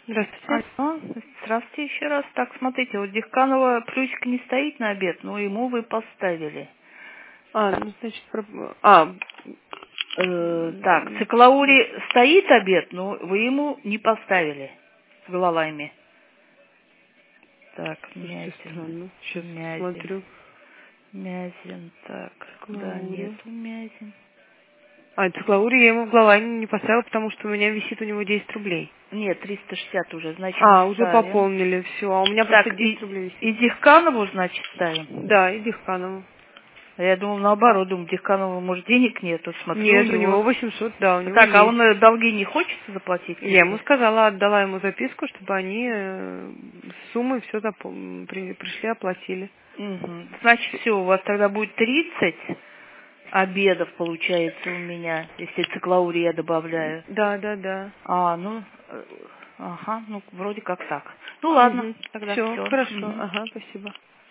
Здравствуйте. Алло, здравствуйте еще раз. Так, смотрите, вот Дихканова плюсик не стоит на обед, но ему вы поставили. Ну, значит, Так, Циклаури стоит обед, но вы ему не поставили с гололаями. Так, слушайте, Мязин, странно. Сейчас Мязин, смотрю. Мязин, так, да, Циклаури. нету Мязин. Циклаури я ему в гололайне не поставила, потому что у меня висит у него 10 рублей. Нет, 360 уже, значит, не Уже ставим. пополнили, все. А у меня просто Так, 10 рублей и висит. Дихканову, значит, ставим. Да, и Дихканову. А я думал, наоборот, думаю, Дихканова, может, денег нету, смотрю, у Нет, у него него. 800, да, у него Так, а есть. он долги не хочет заплатить Я ему какие? сказала, отдала ему записку, чтобы они с суммой все пришли, оплатили. Мгм. Значит, все, у вас тогда будет 30 обедов, получается, у меня, если циклаури я добавляю. Да, да, да. Ага, ну, вроде как так. Ну, ладно, тогда Все, все. хорошо. Ага, спасибо.